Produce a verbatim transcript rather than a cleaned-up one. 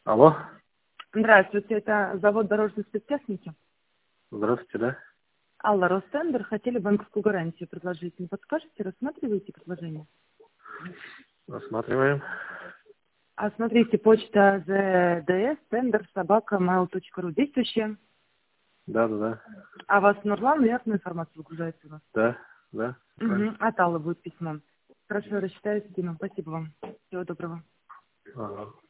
Алло. Здравствуйте, это завод дорожной спецтехники. Здравствуйте, да? Алла, Ростендер, хотели банковскую гарантию предложить. Не подскажете, рассматриваете предложение? Рассматриваем. А смотрите, почта здс, тендер, собака, mail.ru действующая. Да, да, да. А вас Нурлан, ясная информация выгружается у нас. Да, да. Угу. От Аллы будет письмо. Хорошо, рассчитаю, скину. Спасибо вам. Всего доброго. Ага.